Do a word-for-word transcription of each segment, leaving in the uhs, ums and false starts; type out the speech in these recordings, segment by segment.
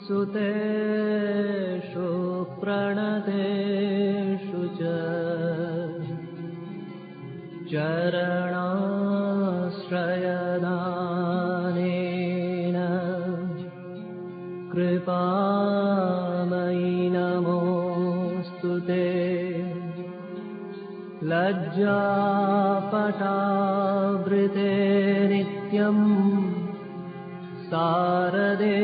सुतेषु प्रणतेषु च चरणाश्रयदानेन कृपामयि नमोऽस्तु ते। लज्जापटावृते नित्यम् शारदे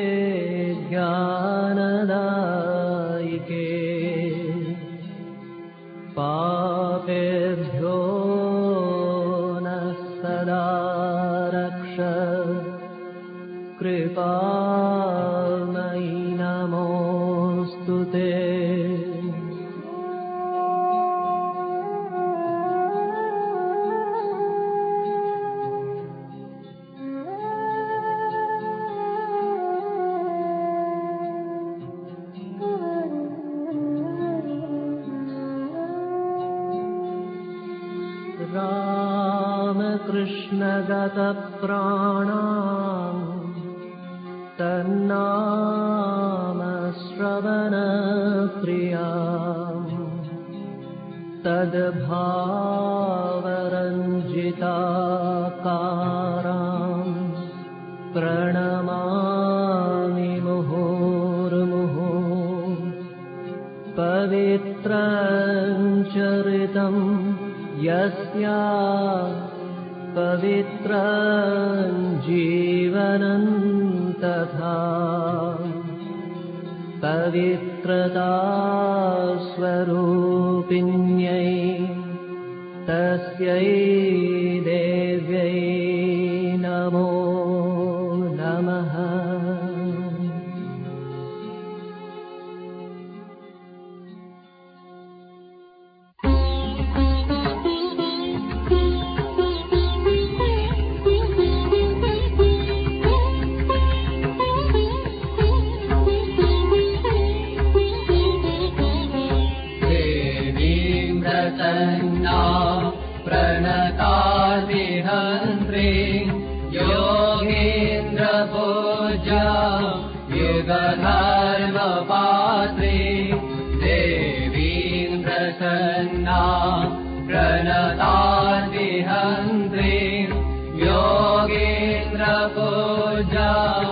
ज्ञानदायिके पापेभ्यो नः सदा रक्ष कृपामयि नमोऽस्तु ते। रामकृष्णगतप्राणान् तन्नामश्रवणप्रिया तद्भावरञ्जिताकारान् प्रणमामि मुहुर्मुहुः। पवित्रं चरितं यस्या पवित्रं जीवनं तथा पवित्रता स्वरूपिण्यै तस्यै देव्यै नमो नमः। प्रणतादिहन्त्री योगीन्द्रपूजा युगधर्मपात्री देवीं प्रसन्ना प्रणतादिहन्त्री योगीन्द्रपूजा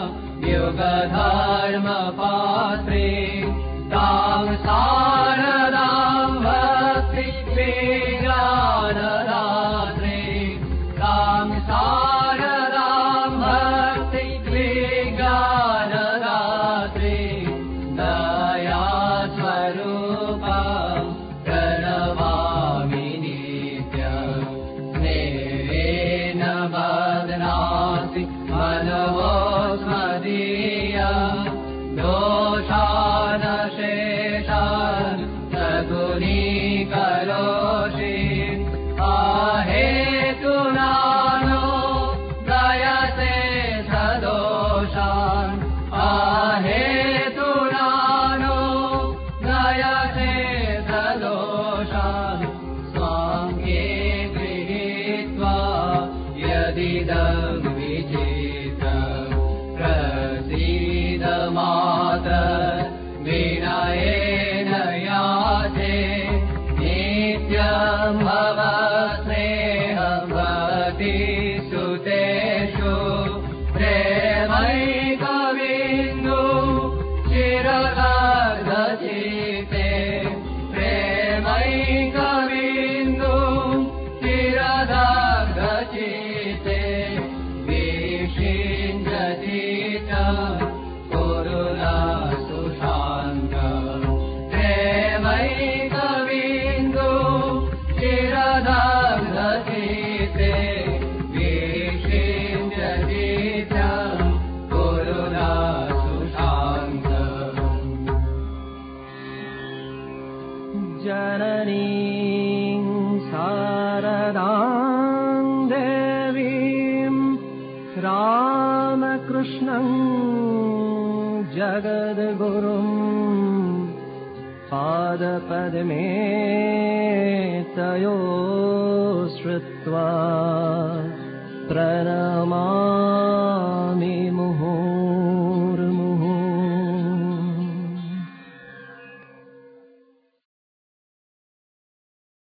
युगधर्मपात्री तां शारदां भक्ति विज्ञानदात्री तां शारदां भक्ति विज्ञानदात्री दयास्वरूपं प्रणमामि नित्यं स्नेहेन बध्नासि मनवोऽस्मदीयं दोषानशेषान् सगुणीकरोषि आहेतुनानो दयसे सदोषान् आहेतुनानो दयसे सदोषान् स्वाङ्गे गृहीत्वा यदिदं विचित्रं प्रसीद मातः विनयेन याचे नित्यं भव स्नेहं भक्तिसुतेषु प्रेमैकबिन्दु चिरदर्शचिते प्रेमैकबिन्दु चिरदर्शचिते विषिञ्चति च कुरुना सुशान्तम् प्रेमैकबिन्दु चिरदर्शचिते विषिञ्चति च कुरुना सुशान्तम्। जननीं शारदां देवीं रामकृष्णं जगद्गुरुं पादपद्मे तयो श्रुत्वा प्रणमामि मुहुः।